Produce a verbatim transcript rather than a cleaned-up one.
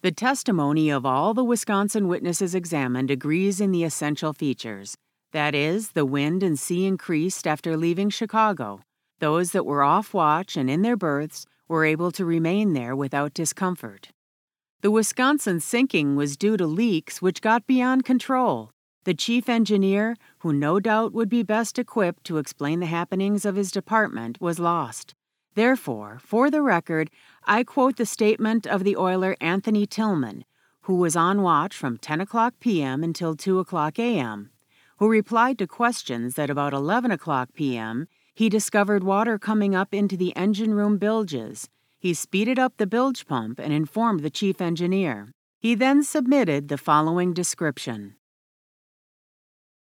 The testimony of all the Wisconsin witnesses examined agrees in the essential features. That is, the wind and sea increased after leaving Chicago. Those that were off watch and in their berths were able to remain there without discomfort. The Wisconsin sinking was due to leaks which got beyond control. The chief engineer, who no doubt would be best equipped to explain the happenings of his department, was lost. Therefore, for the record, I quote the statement of the oiler Anthony Tillman, who was on watch from ten o'clock p.m. until two o'clock a.m., who replied to questions that about eleven o'clock p.m. he discovered water coming up into the engine room bilges. He speeded up the bilge pump and informed the chief engineer. He then submitted the following description.